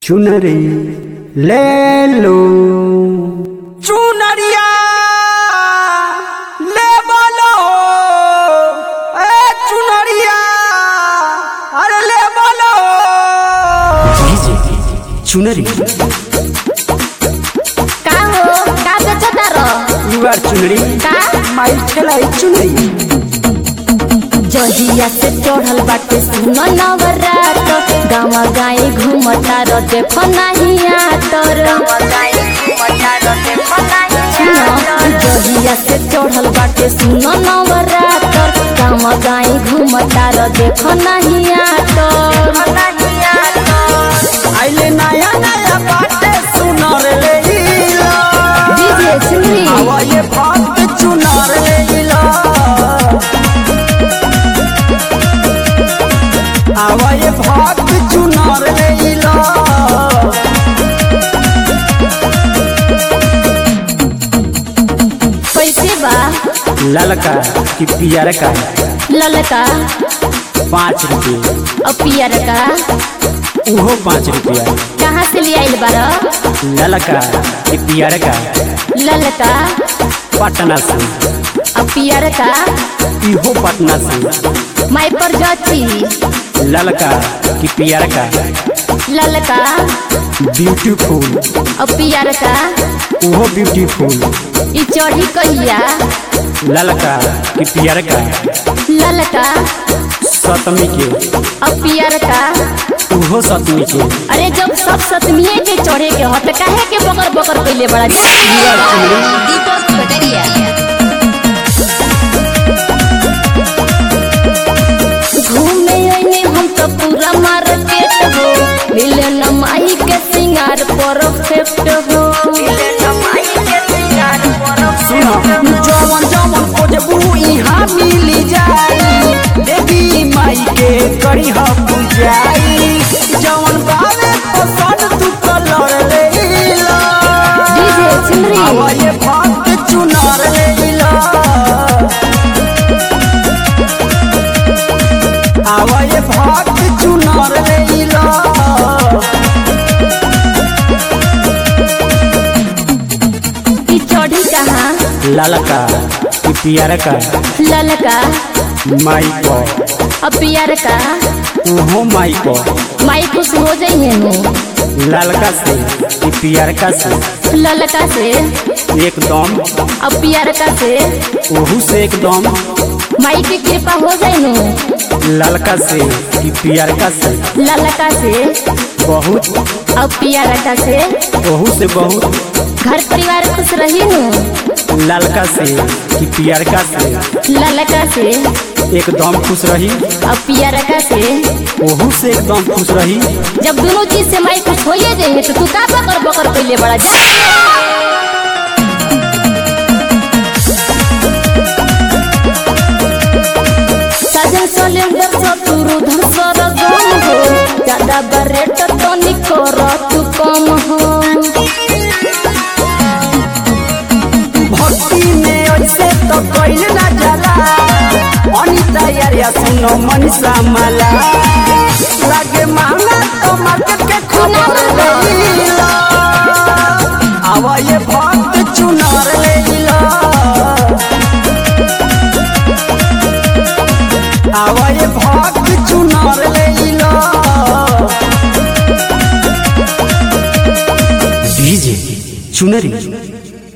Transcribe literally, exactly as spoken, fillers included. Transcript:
चुनरी ले लो चुनरिया ले बोलो ए चुनरिया अरे ले बोलो चुनरी का हो का बेचता रह यू आर चुनरी का माई खेलाई चुनरी जहिया से चढ़ल बाटे सुनो नवरात गाँव गाई घूमता र देखो नहीं आतर जहिया से चढ़ल बाटे सुनो नवरात गाँव गाई घूमता र देखो नहीं आतर आइले नया नया बाटे सुनर ले लो डीजे सुनी आवा ये बात चुनर ले लो आवा ये बात चुनर ले लो कैसे बा ललका कि पियर का ललका पाँच रुपये और पियर का उहो पाँच रुपया कहाँ से ले आइल बारा ललका कि पियर का ललका पटना से और पियर का इहो पटना से माई पर जाती ललका कि पियर का ललका ब्यूटीफुल और पियर का उहो ब्यूटीफुल ई चढ़ी कहिया ललका कि पियर का ललका सतमी के और पियर का उहो सतमी के अरे जब सब सतमिये के चढ़े के हट काहे के बकर बकर पहले बड़ा दीपक बटरिया घूमे आइने हम तो पूरा मार्केट हो मिले न माई के सिंगार परफेक्ट हो जवन जवन खोजबू इहाँ मिली जाई देवी माई के करी ह पूजाई जवन बावे पसंद तू कलर ले लो डीजे चुनरी आवा ये भक्त चुनर ले लो आवा ये भक्त चुनर ले लो ई चढ़ी कहाँ ललका कि पियर का ललका माई को और पियर का उहो माई को माई खुश हो जाइए नु ललका से कि पियर का से ललका से एकदम और पियर का से ओहू से एकदम माई की कृपा हो जाए नु ललका से कि पियर का से ललका से बहुत और पियर का से ओहू से बहुत घर परिवार खुश रही नु ललका से कि पियर का से ललका से एकदम खुश रही और पियर का से ओहू से एकदम खुश रही जब दोनों चीज से माई खुश हो जाएंगे तो तू का बकर बकर पहले बड़ा साजन सिलेंडर सतुरु धसर गम हो ज्यादा बरेट तो निकर तू कम हो भक्ति में ऐसे तो कइल ना जाला अनिता यारिया सुनो मनीषा माला लागे महंगा तो मार्केट के खबर ले लो आवा ये भक्त चुनर ले लो आवा ये भक्त चुनर ले लो डीजे चुनरी